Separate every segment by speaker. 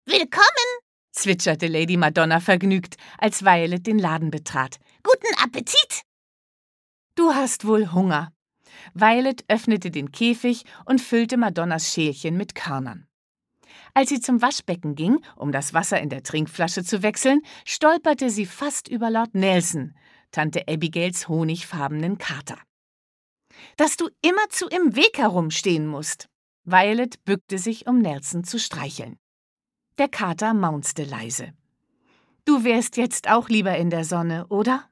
Speaker 1: Willkommen, zwitscherte Lady Madonna vergnügt, als Violet den Laden betrat. Guten Appetit! Du hast wohl Hunger. Violet öffnete den Käfig und füllte Madonnas Schälchen mit Körnern. Als sie zum Waschbecken ging, um das Wasser in der Trinkflasche zu wechseln, stolperte sie fast über Lord Nelson, Tante Abigails honigfarbenen Kater. Dass du immerzu im Weg herumstehen musst. Violet bückte sich, um Nelson zu streicheln. Der Kater maunzte leise. Du wärst jetzt auch lieber in der Sonne, oder?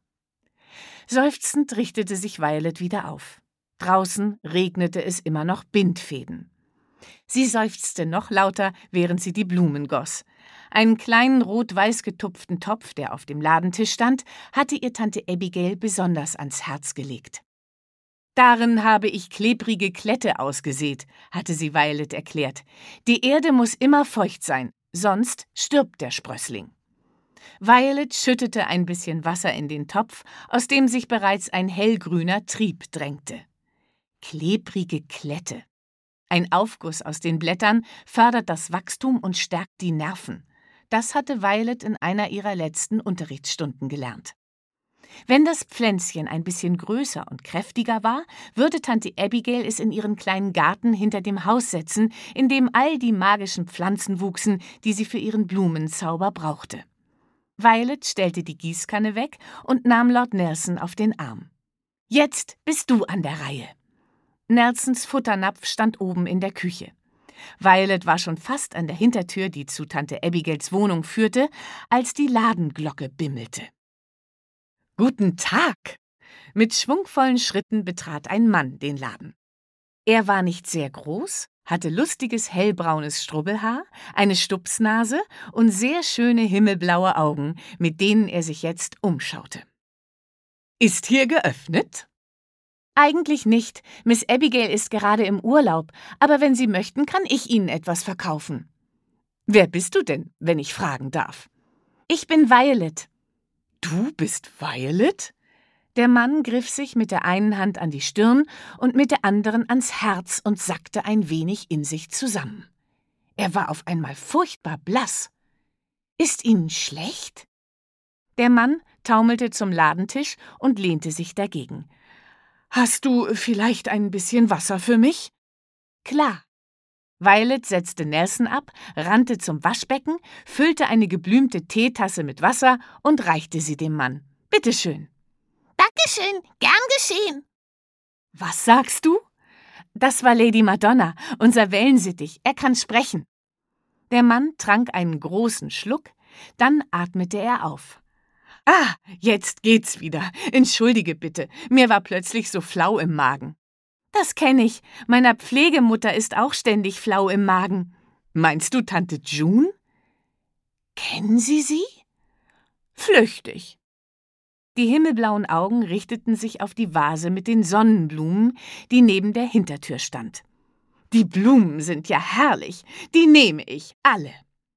Speaker 1: Seufzend richtete sich Violet wieder auf. Draußen regnete es immer noch Bindfäden. Sie seufzte noch lauter, während sie die Blumen goss. Einen kleinen rot-weiß getupften Topf, der auf dem Ladentisch stand, hatte ihr Tante Abigail besonders ans Herz gelegt. Darin habe ich klebrige Klette ausgesät, hatte sie Violet erklärt. Die Erde muss immer feucht sein, sonst stirbt der Sprössling. Violet schüttete ein bisschen Wasser in den Topf, aus dem sich bereits ein hellgrüner Trieb drängte. Klebrige Klette. Ein Aufguss aus den Blättern fördert das Wachstum und stärkt die Nerven. Das hatte Violet in einer ihrer letzten Unterrichtsstunden gelernt. Wenn das Pflänzchen ein bisschen größer und kräftiger war, würde Tante Abigail es in ihren kleinen Garten hinter dem Haus setzen, in dem all die magischen Pflanzen wuchsen, die sie für ihren Blumenzauber brauchte. Violet stellte die Gießkanne weg und nahm Lord Nelson auf den Arm. »Jetzt bist du an der Reihe.« Nelsons Futternapf stand oben in der Küche. Violet war schon fast an der Hintertür, die zu Tante Abigails Wohnung führte, als die Ladenglocke bimmelte. »Guten Tag!« Mit schwungvollen Schritten betrat ein Mann den Laden. Er war nicht sehr groß, hatte lustiges hellbraunes Strubbelhaar, eine Stupsnase und sehr schöne himmelblaue Augen, mit denen er sich jetzt umschaute. »Ist hier geöffnet?« »Eigentlich nicht. Miss Abigail ist gerade im Urlaub, aber wenn Sie möchten, kann ich Ihnen etwas verkaufen.« »Wer bist du denn, wenn ich fragen darf?« »Ich bin Violet.« »Du bist Violet?« Der Mann griff sich mit der einen Hand an die Stirn und mit der anderen ans Herz und sackte ein wenig in sich zusammen. Er war auf einmal furchtbar blass. »Ist Ihnen schlecht?« Der Mann taumelte zum Ladentisch und lehnte sich dagegen. »Hast du vielleicht ein bisschen Wasser für mich?« »Klar.« Violet setzte Nelson ab, rannte zum Waschbecken, füllte eine geblümte Teetasse mit Wasser und reichte sie dem Mann. »Bitte schön.« »Dankeschön, gern geschehen.« »Was sagst du?« »Das war Lady Madonna, unser Wellensittich, er kann sprechen.« Der Mann trank einen großen Schluck, dann atmete er auf. »Ah, jetzt geht's wieder. Entschuldige bitte, mir war plötzlich so flau im Magen.« »Das kenne ich. Meiner Pflegemutter ist auch ständig flau im Magen.« »Meinst du Tante June?« »Kennen Sie sie?« »Flüchtig.« Die himmelblauen Augen richteten sich auf die Vase mit den Sonnenblumen, die neben der Hintertür stand. »Die Blumen sind ja herrlich. Die nehme ich, alle.«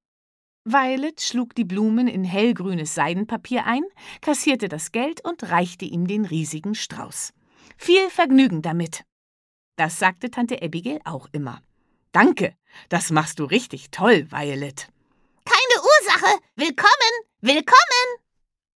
Speaker 1: Violet schlug die Blumen in hellgrünes Seidenpapier ein, kassierte das Geld und reichte ihm den riesigen Strauß. »Viel Vergnügen damit.« Das sagte Tante Abigail auch immer. »Danke, das machst du richtig toll, Violet.« »Keine Ursache. Willkommen, willkommen!«